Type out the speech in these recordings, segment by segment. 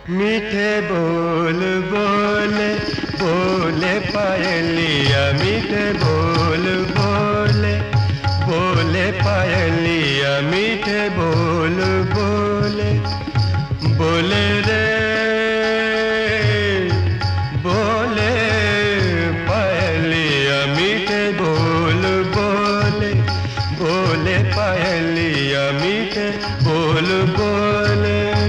मीठे बोल बोले बोले पायलिया, मीठे बोल बोले बोले पायलिया, मीठे बोल बोले बोले रे बोले पायलिया, मीठे बोल बोले बोले पायलिया, मीठे बोल बोले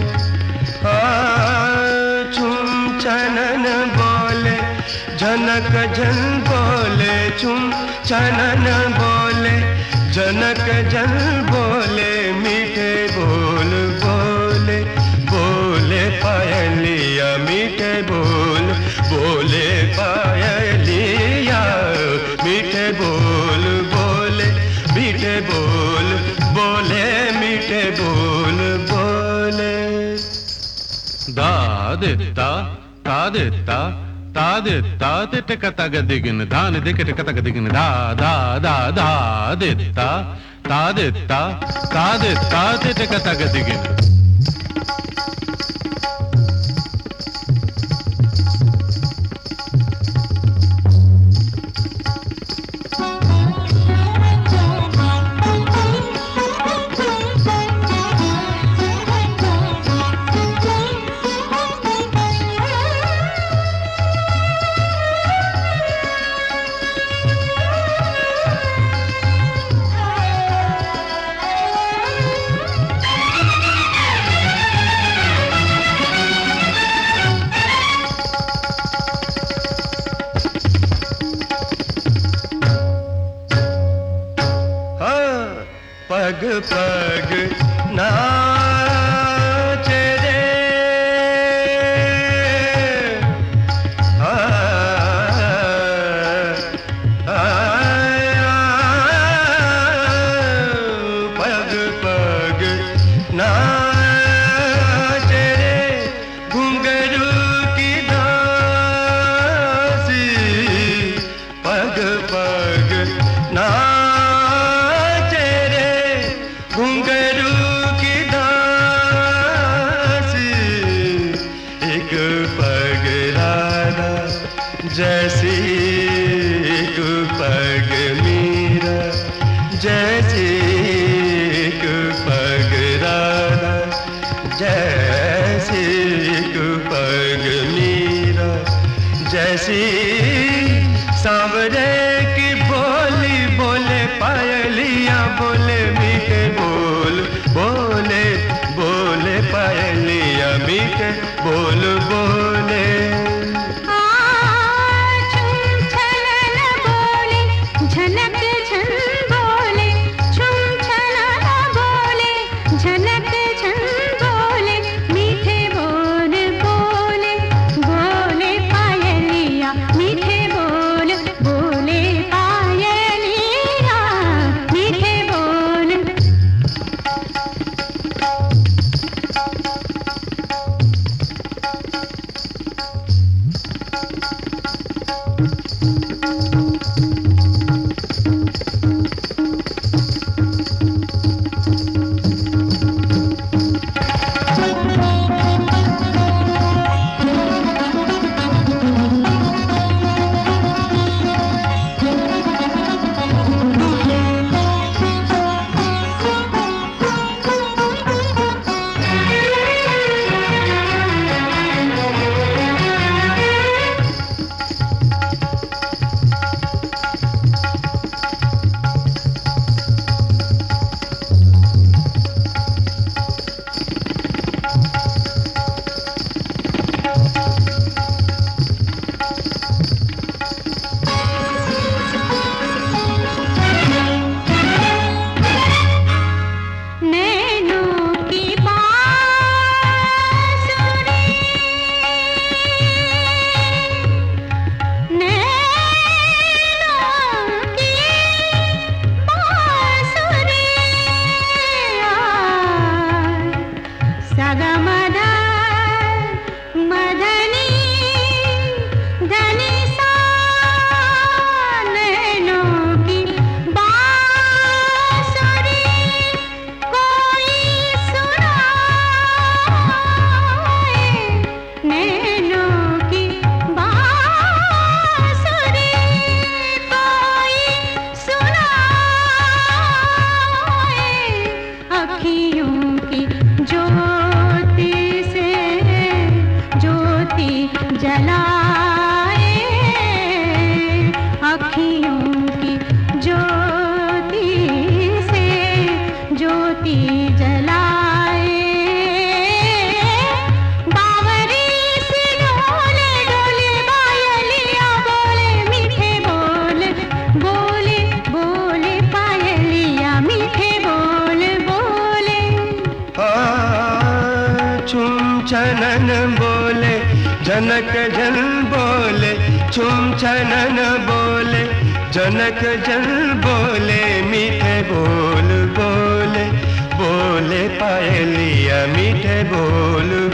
छुम छनन बोले झनक झन बोले, छुम छनन बोले झनक झन बोले, मीठे बोल बोले बोले पायलिया, मीठे बोल बोले पायलिया, मीठे बोल बोले मीठे बोल बोले मीठे बोल बोले। दा दित्ता ता दित्ता ता दित्ता तिटक तग दिगिन धान दिकट कतक दिगिन दा दा दा दा दित्ता ता दित्ता ता दित्ता तिटक तग दिगिन। पग पग नाचे रे पग पग नाचे रे घुंघरू की दासी, पग पग घुंघरू की दासी, एक पग राधा जैसी, एक पग मीरा जैसी, एक पग राधा जैसी, एक पग मीरा जैसी, सांवरे की बोली बोले पायलिया, बोले मीठे बोल बोले बोले पायलिया, मीठे बोल बोले। छुम छनन बोले झनक झन बोले, छुम छनन बोले झनक झन बोले, मीठे बोल बोले बोले पायलिया, मीठे बोल बोले पायलिया, मीठे बोल। छुम छनन बोले जनक जन बोले, छुम छनन बोले जनक जन बोले, मीठे बोल बोले, बोले पायलिया मीठे बोल